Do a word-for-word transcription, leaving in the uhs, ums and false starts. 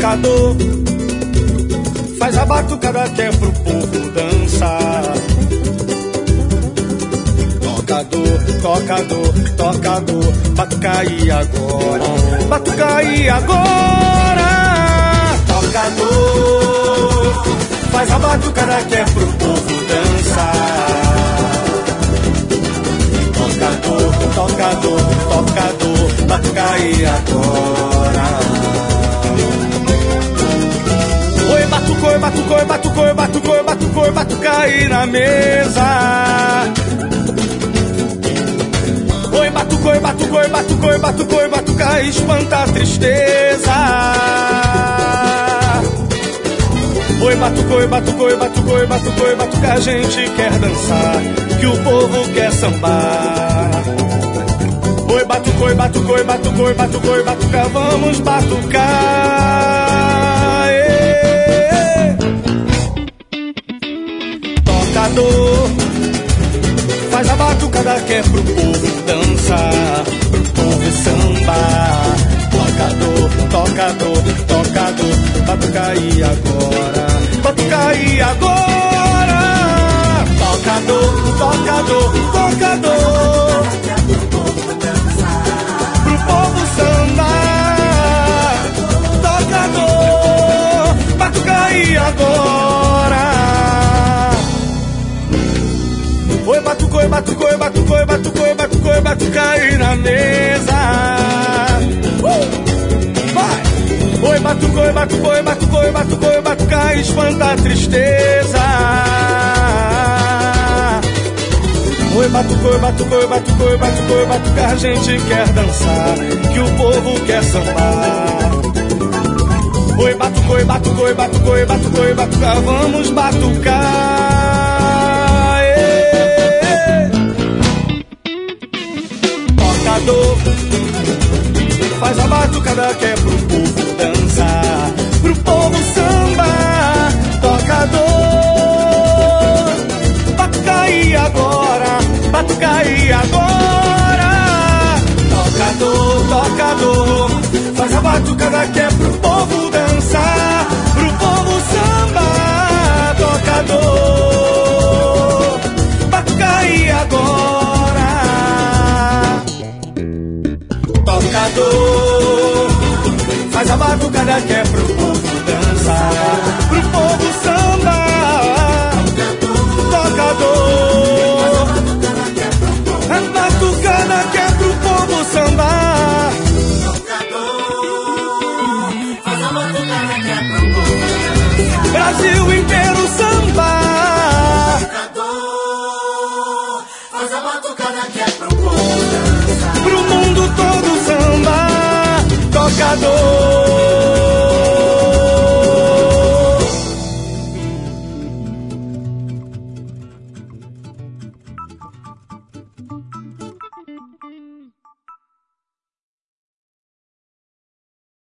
tocador, faz a batucada que é pro povo dançar. Tocador, tocador, tocador, batucaí agora, batucaí agora. Tocador, faz a batucada que é pro povo dançar. Tocador, tocador, tocador, batucaí agora. Oi, batucoi, batucoi, batucoi, batucoi, batucoi, batucaí na mesa. Oi, batucoi, batucoi, batucoi, batucoi, batucaí, espanta a tristeza. Oi, batucoi, batucoi, batucoi, batucoi, batuca, a gente quer dançar, que o povo quer sambar. Oi, batucoi, batucoi, batucoi, batucoi, batuca, vamos batucar. Ê, tocador, faz a batucada que é pro povo dançar, pro povo sambar. Tocador, tocador, tocador, batucaí agora, batucaí agora. Tocador, tocador, tocador, pro povo sambar. Tocador, batucaí agora. Oi, batucoi, batucoi, batucoi, batucoi, batucoi, batucaí na mesa. Uh! Vai! Oi, batucoi, batucoi, batucoi, batucoi, batucaí, espanta a tristeza. Oi, batucoi, batucoi, batucoi, batucoi, batuca, a gente quer dançar, que o povo quer sambar. Oi, batucoi, batucoi, batucoi, batucoi, batuca, vamos batucar. Tocador, faz a batucada que é pro povo dançar, pro povo sambar. Tocador, batucaí agora, batucaí agora. Tocador, tocador, faz a batucada que é pro povo dançar, pro povo sambar. Tocador, batucaí agora. Tocador, faz a batucada que é pro povo dançar, pro povo sambar. Tocador, a batucada que é pro povo sambar. Faz a batucada que é pro povo dançar, Brasil inteiro sambar. tocador, faz a batucada que é pro povo dançar, Pro mundo todo samba, tocador.